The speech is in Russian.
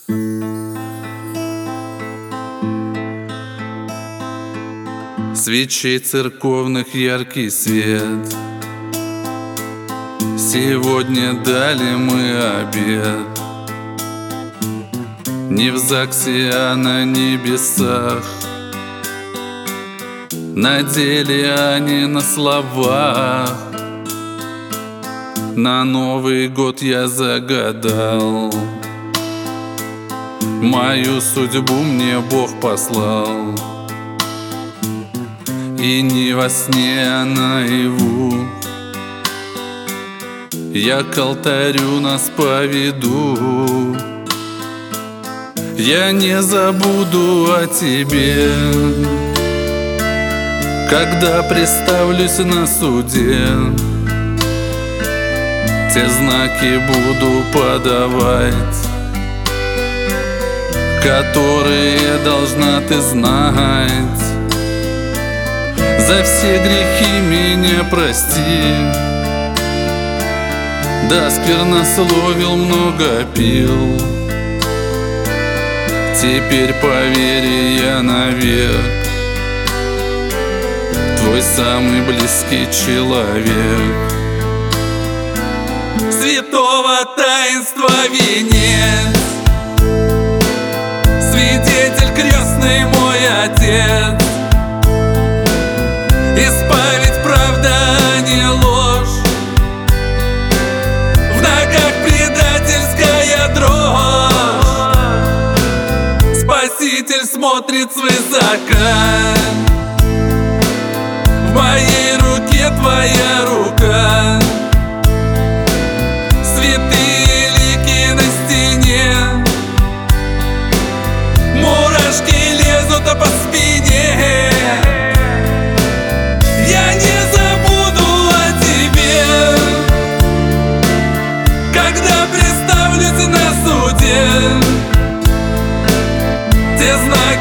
Свечей церковных яркий свет. Сегодня дали мы обед. Не в ЗАГСе, а на небесах. На деле, а не на словах. На Новый год я загадал. Мою судьбу мне Бог послал. И не во сне, а наяву я к алтарю нас поведу. Я не забуду о тебе, когда представлюсь на суде. Те знаки буду подавать, которые должна ты знать. За все грехи меня прости. Да, сквернословил, много пил. Теперь поверь, я навек твой самый близкий человек. Святого таинства венец, свидетель крестный мой отец. Исповедь, правда, а не ложь. В ногах предательская дрожь. Спаситель смотрит свысока. В моей руке твоя рука. Святые лики на стене. Мурашки лезут по спине. Я не забуду о тебе, когда представлюсь на суде. Те знаки